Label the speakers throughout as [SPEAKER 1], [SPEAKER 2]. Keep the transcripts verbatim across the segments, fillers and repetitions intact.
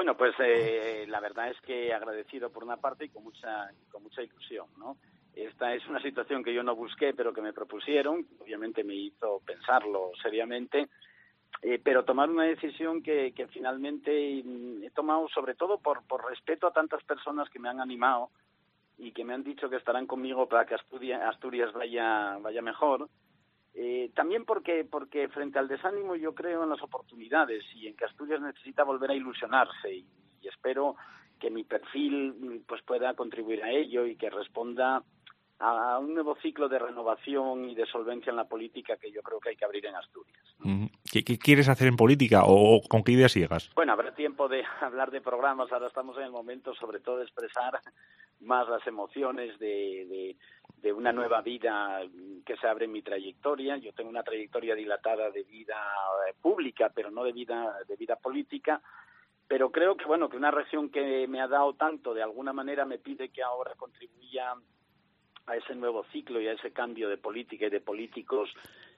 [SPEAKER 1] Bueno, pues eh, la verdad es que agradecido por una parte y con mucha, con mucha ilusión, ¿no? Esta es una situación que yo no busqué, pero que me propusieron, obviamente me hizo pensarlo seriamente, eh, pero tomar una decisión que, que finalmente he tomado sobre todo por, por respeto a tantas personas que me han animado y que me han dicho que estarán conmigo para que Asturias, Asturias vaya, vaya mejor. Eh, también porque porque frente al desánimo yo creo en las oportunidades y en que Asturias necesita volver a ilusionarse y, y espero que mi perfil pues pueda contribuir a ello y que responda a un nuevo ciclo de renovación y de solvencia en la política que yo creo que hay que abrir en Asturias, ¿no?
[SPEAKER 2] ¿Qué, qué quieres hacer en política o con qué ideas llegas?
[SPEAKER 1] Bueno, habrá tiempo de hablar de programas, ahora estamos en el momento sobre todo de expresar más las emociones de, de, de una nueva vida que se abre en mi trayectoria. Yo tengo una trayectoria dilatada de vida pública, pero no de vida, de vida política, pero creo que bueno que una región que me ha dado tanto, de alguna manera me pide que ahora contribuya a ese nuevo ciclo y a ese cambio de política y de políticos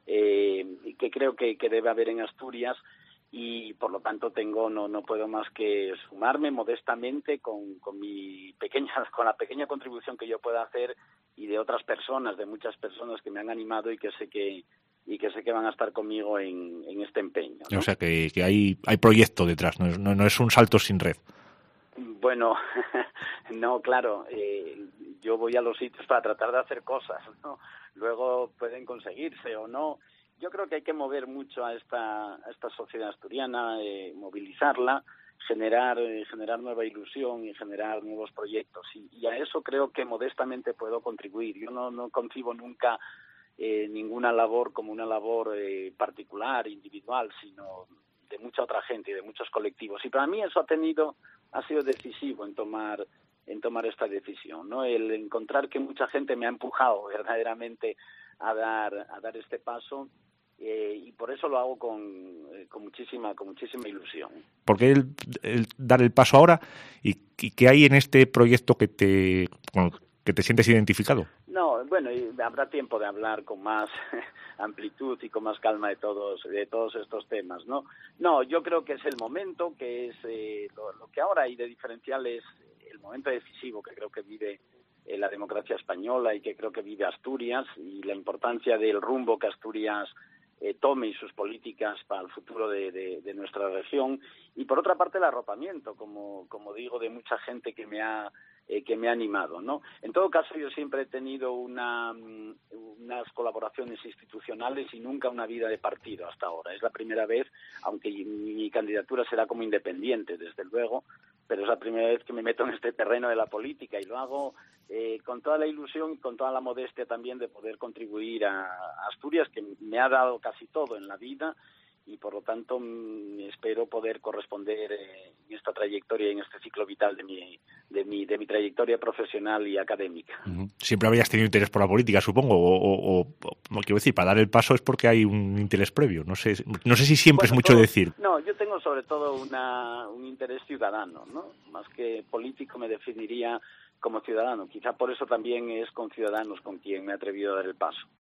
[SPEAKER 1] eh, que creo que, que debe haber en Asturias. Y por lo tanto tengo no no puedo más que sumarme modestamente con, con mi pequeña con la pequeña contribución que yo pueda hacer y de otras personas, de muchas personas que me han animado y que sé que y que sé que van a estar conmigo en, en este empeño, ¿no?
[SPEAKER 2] O sea que, que hay hay proyecto detrás, no es, no, no es un salto sin red.
[SPEAKER 1] Bueno, no, claro, eh, yo voy a los sitios para tratar de hacer cosas, ¿no? Luego pueden conseguirse o no. Yo creo que hay que mover mucho a esta a esta sociedad asturiana, eh, movilizarla, generar eh, generar nueva ilusión y generar nuevos proyectos. Y, y a eso creo que modestamente puedo contribuir. Yo no, no concibo nunca eh, ninguna labor como una labor eh, particular, individual, sino de mucha otra gente y de muchos colectivos. Y para mí eso ha tenido ha sido decisivo en tomar en tomar esta decisión, ¿no? El encontrar que mucha gente me ha empujado verdaderamente a dar a dar este paso. Eh, y por eso lo hago con, eh, con muchísima con muchísima ilusión.
[SPEAKER 2] ¿Por qué el, el dar el paso ahora y, y qué hay en este proyecto que te bueno, que te sientes identificado?
[SPEAKER 1] No, bueno, y habrá tiempo de hablar con más amplitud y con más calma de todos de todos estos temas, ¿no? No, yo creo que es el momento, que es eh, lo, lo que ahora hay de diferencial es el momento decisivo que creo que vive eh, la democracia española y que creo que vive Asturias y la importancia del rumbo que Asturias Eh, tome y sus políticas para el futuro de, de, de nuestra región y por otra parte el arropamiento, como como digo, de mucha gente que me ha eh, que me ha animado, ¿no? En todo caso, yo siempre he tenido una unas colaboraciones institucionales y nunca una vida de partido hasta ahora. Es la primera vez, aunque mi candidatura será como independiente, desde luego, pero es la primera vez que me meto en este terreno de la política y lo hago eh, con toda la ilusión y con toda la modestia también de poder contribuir a, a Asturias, que me ha dado casi todo en la vida y por lo tanto m, espero poder corresponder eh, en esta trayectoria, en este ciclo vital de mi de mi de mi trayectoria profesional y académica.
[SPEAKER 2] Uh-huh. Siempre habrías tenido interés por la política, supongo, o, o, o no quiero decir, para dar el paso es porque hay un interés previo. No sé, no sé si siempre
[SPEAKER 1] bueno,
[SPEAKER 2] es mucho
[SPEAKER 1] todo,
[SPEAKER 2] decir.
[SPEAKER 1] No, yo tengo sobre todo una un interés ciudadano, ¿no? Más que político me definiría como ciudadano. Quizá por eso también es con ciudadanos con quien me he atrevido a dar el paso.